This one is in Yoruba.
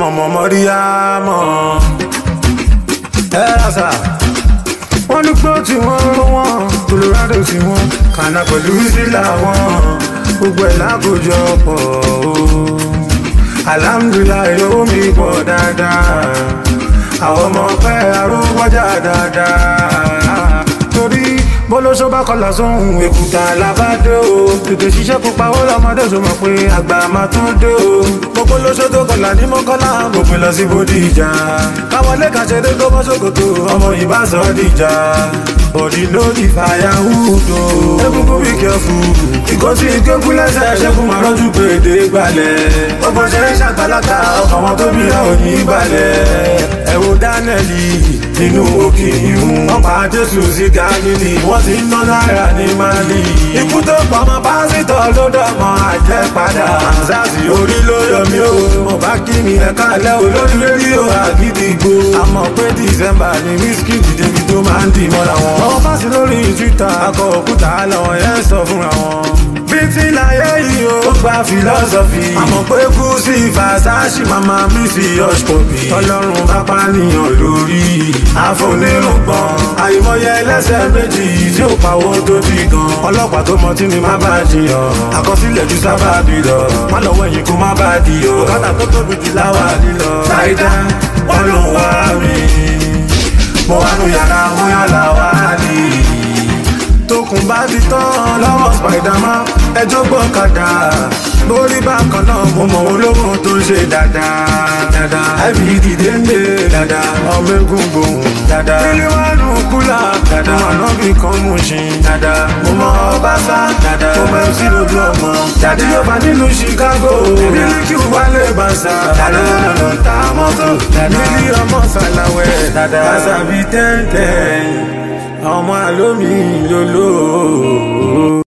ọmọ Mọ́ríyámọ̀. Ẹ rásà wọ́n ní pé tí wọ́n rún wọn Colorado tí wọ́n kànáà pẹ̀lú sílà wọn gbogbo ẹ̀ lákòjọpọ̀ o. Alhamdulillah owó mi pọ̀ dáadáa àwọn ọmọ ọpẹ́ arúgbọ́jà dáadáa torí bólóṣó bá kọlà sóhun èkúta làbádé o tètè ṣiṣẹ́ pupa ó lọ́mọdé tó mọ̀ pé àgbà máa tún dé o gbogbo lóṣó tó kọlà ní mọ́kànlá mo pè lọ sí Bódìjà káwọn lẹ́ka ṣe dé tó bọ́ sókòtò ọmọ ìbáṣọ dìjà bọ̀dì lórí firewood o egungun bí kẹfù ìkọ́ sí ìkékù lẹ́sẹ̀ ṣẹ́kù máa rọ́jú pé èdè gbalẹ̀ gbogbo ṣe ń ṣàgbàlagbà ọkọ̀ wọn tó bí ẹ̀ ò ní balẹ̀ ẹ wo Dánẹ́lì nínú òkè ìhun wọ́n pa Jésù sí Gálílì wọ́n ti ń ná náírà ní Málì ikú tó pamọ́ pásítọ̀ ló dọ̀mọ́ àjẹpadà àzáàsì orí ló yọ mí o mo bá kí mi ẹ̀ka alẹ́ olórí rédíò àgídìgbò àmọ́ pé December ni Wizkid débi tó máa ń dì mọ́ra wọn. wọ́n fásí lórí Twitter akọ òkúta làwọn yẹn sọ fúnra wọn. bí tí láyé yìí ó gba philosophy àmọ́ pé kú sí Versace mama mi sí hush puppy ọlọ́run bá pànìyàn lórí àfonírùngbọ̀n àìmọye ẹlẹ́sẹ̀ méjì tí ó pawó tó di gan ọlọ́pàá tó mọ tí ni má bá jiyàn àkọsílẹ̀ ju sábàbí lọ má lọ́wọ́ ẹ̀yìn kó má bá di o kátà tó tóbi jù láwà lílọ ṣáìdá wọ́n ló ń wá mi mo wá nu yàrá mo yàn láwà ní tókùn bá ti tán lọ́wọ́ Spiderman ẹjọ́ gbọ́kadà lórí bákan náà mo mọ̀ ológun tó ṣe dáadáa ibd dénde dáadáa ọmọ egungun dáadáa nílé wà nù kúlà dáadáa ọ̀nà bí kan mú ṣin dáadáa mo mọ Ọbaṣá dáadáa mo mọ̀ sí lójú ọmọ dáadáa yóò bá nílùú Chicago Mílíkì Wálé Bàṣà dáadáa ló ta mọ́tò nílé ọmọ Sàláwẹ̀ dáadáa àṣàbí tẹ́ntẹ́n ọmọ àlómi lóló.